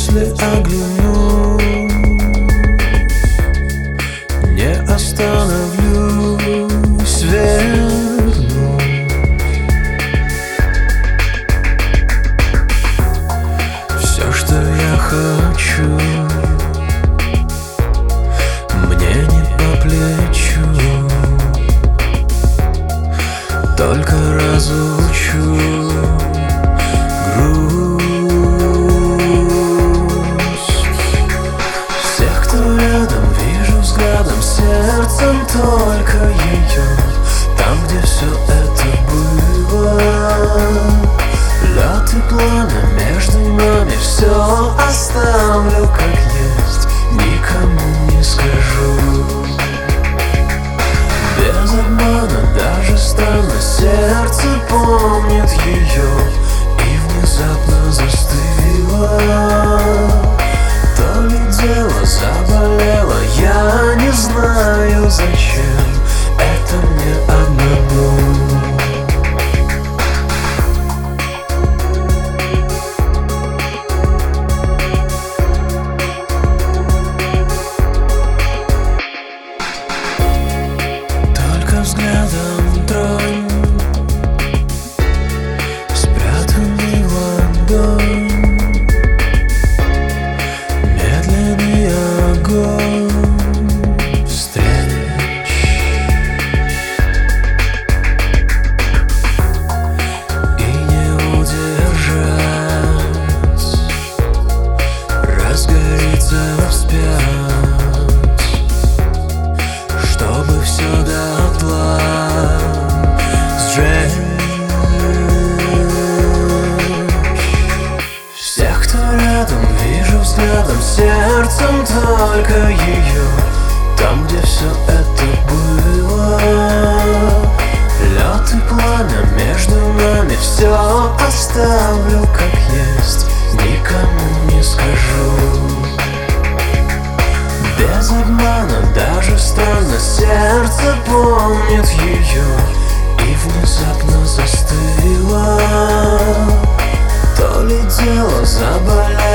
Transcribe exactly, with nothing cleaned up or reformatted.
Если оглянусь, не остановлюсь, верну все, что я хочу. Мне не по плечу, только разучу грусть. Всех, кто рядом, вижу взглядом, сердцем только ее. Там, где все это было, лед и пламя между нами, все оставлю как есть, никому не скажу. Без обмана, даже странно, сердце помнит ее и внезапно застыло. То ли дело заболело, я не знаю зачем, это мне одному. Взглядом тронь спрятанный в ладонь, медленный огонь встреч. И не удержать, разгорится вспять, чтобы все дотла сжечь. Всех, кто рядом, вижу взглядом, сердцем только ее. Там, где все это было, лед и пламя между нами, все оставлю как есть, никому не скажу. Без обмана, даже странно, сердце помнит ее и внезапно застыло. То ли дело заболело,